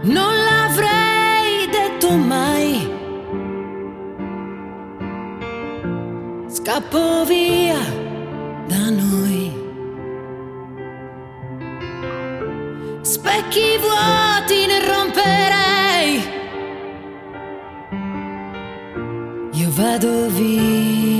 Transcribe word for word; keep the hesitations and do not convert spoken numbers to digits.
non l'avrei detto mai. Scappo via da noi. Specchi vuoti ne romperei. Io vado via.